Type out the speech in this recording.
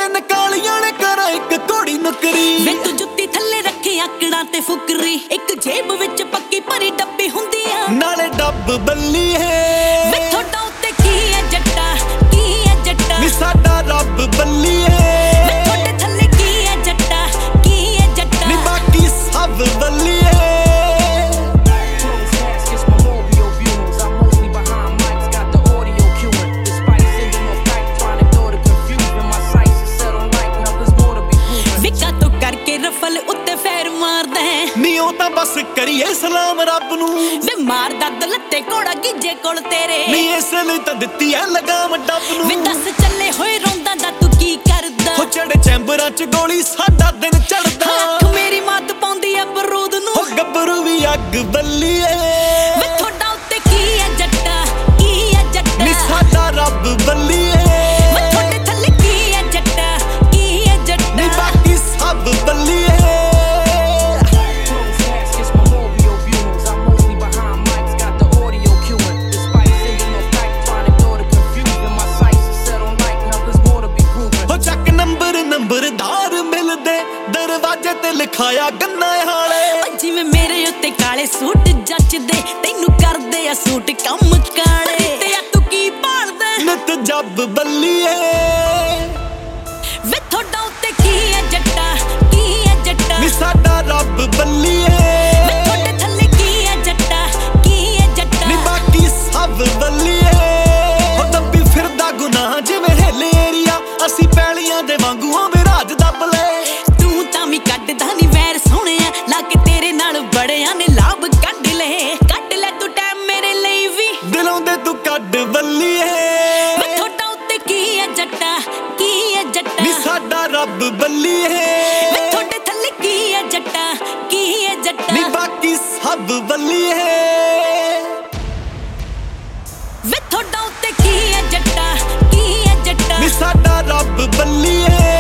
ਤਿੰਨ ਕਾਲੀਆਂ ਨੇ ਕਰਾਂ ਇੱਕ ਘੋੜੀ ਨੁਕਰੀ ਵੇ ਤੂੰ ਜੁੱਤੀ ਥੱਲੇ ਰੱਖੇ ਆਕੜਾਂ ਤੇ ਫੁਕਰੀ ਇੱਕ ਜੇਬ ਵਿੱਚ ਪੱਕੀ ਭਰੀ ਡੱਬੀ ਹੁੰਦੀ ਆ ਨਾਲੇ ਡੱਬ ਬੱਲੀ ਹੈ ਵੇ ਤੁਹਾਡਾ ਉੱਤੇ ਕੀ ਹੈ ਜੱਟਾ ਕੀ ਹੈ ਜੱਟਾ ਨੀ ਸਾਡਾ ਰੱਬ ਬੱਲੀ ਹੈ ਵੇ ਤੁਹਾਡੇ ਥੱਲੇ ਕੀ ਹੈ ਜੱਟਾ ਕੀ ਹੈ ਜੱਟਾ ਨੀ ਬਾਕੀ ਸਭ ਬੱਲੀ ਹੈ ਰਫਲ ਉੱਤੇ ਫੇਰ ਮਾਰਦਾ ਨੀ ਉਹ ਤਾਂ ਬਸ ਕਰੀਏ ਸਲਾਮ ਰੱਬ ਨੂੰ ਵੇ ਮਾਰਦਾ ਦਲੱਤੇ ਘੋੜਾ ਗਿੱਜੇ ਕੋਲ ਤੇਰੇ ਨੀ ਇਸ ਲਈ ਤਾਂ ਦਿੱਤੀ ਐ ਲਗਾਮ ਡੱਬ ਨੂੰ ਵੇ ਦੱਸ ਚੱਲੇ ਹੋਏ ਰੋਂਦਾ ਦਾ ਤੂੰ ਕੀ ਕਰਦਾ ਹੋ ਚੜੇ ਚੈਂਬਰਾਂ ਚ ਗੋਲੀ ਸਾਡਾ ਦਿਨ ਚੜਦਾ ਅੱਖ ਮੇਰੀ ਮਾਤ ਪਾਉਂਦੀ ਆ ਬਰੂਦ ਨੂੰ ਹੋ ਗੱਭਰੂ ਵੀ ਅੱਗ ਬੱਲੀ ਏ ਵੇ ਤੁਹਾਡਾ ਉੱਤੇ ਕੀ ਹੈ ਜੱਟਾ ਕੀ ਹੈ ਜੱਟਾ ਨੀ ਸਾਡਾ ਰੱਬ ਬੱਲੀ ਏ ਵੇ ਤੁਹਾਡੇ ਥੱਲੇ ਕੀ ਹੈ ਜੱਟਾ ਕੀ ਹੈ ਜੱਟਾ ਨੀ ਬਾਕੀ ਸਭ ਬੱਲੀ ਏ ਨੰਬਰਦਾਰ ਮਿਲਦੇ ਦਰਵਾਜ਼ੇ ਤੇ ਲਿਖਾਇਆ ਗੰਨਾ ਹਾਲੇ ਜਿਵੇਂ ਮੇਰੇ ਉੱਤੇ ਕਾਲੇ ਸੂਟ ਜੱਚਦੇ ਤੈਨੂੰ ਕਰਦੇ ਆ ਸੂਟ ਕੰਮ ਕਾਲੇ ਤੇ ਆ ਤੂੰ ਕੀ ਭਾਲਦਾ ਨਿਤ ਜੱਬ ਬੱਲੀ ਏ ਵੇ ਤੁਹਾਡਾ ਉੱਤੇ ਕੀ ਹੈ ਜੱਟਾ ਕੀ ਹੈ ਜੱਟਾ ਨੀ ਸਾਡਾ ਰੱਬ ਬੱਲੀ ਏ ਵੇ ਤੁਹਾਡੇ ਥੱਲੇ ਕੀ ਹੈ ਜੱਟਾ ਕੀ ਹੈ ਜੱਟਾ ਨੀ ਬਾਕੀ ਸਭ ਬੱਲੀ ਏ ਹੋ ਦੱਬੀ ਫਿਰਦਾ ਗੁਨਾਹ ਜਿਵੇਂ ਹਿੱਲੇ ਏਰੀਆ ਅਸੀਂ ਪੈਲੀਆਂ ਦੇ ਵਾਂਗੂ ਹੋਵੇ ਰਾਜ ਦੱਬ ਲੈ ਤੂੰ ਤਾਂ ਵੀ ਕੱਢਦਾ ਨੀ ਵੈਰ ਸੋਹਣਿਆ ਲਾ ਕੇ ਤੇਰੇ ਨਾਲ ਬੜਿਆਂ ਨੇ ਲਾਭ ਕੱਢ ਲੈ ਤੂੰ ਟਾਈਮ ਮੇਰੇ ਲਈ ਵੀ ਦਿਲੋਂ ਦੇ ਤੂੰ ਕੱਢ ਬੱਲੀ ਏ ਵੇ ਤੁਹਾਡਾ ਉੱਤੇ ਕੀ ਹੈ ਜੱਟਾ ਕੀ ਹੈ ਜੱਟਾ ਨੀ ਸਾਡਾ ਰੱਬ ਬੱਲੀ ਏ ਵੇ ਤੁਹਾਡੇ ਥੱਲੇ ਕੀ ਹੈ ਜੱਟਾ ਕੀ ਹੈ ਜੱਟਾ ਨੀ ਬਾਕੀ ਸਭ ਬੱਲੀ ਏ ਵੇ ਤੁਹਾਡਾ ਉੱਤੇ ਕੀ ਹੈ ਜੱਟਾ ਕੀ ਹੈ ਜੱਟਾ ਨੀ ਸਾਡਾ ਰੱਬ ਬੱਲੀ ਏ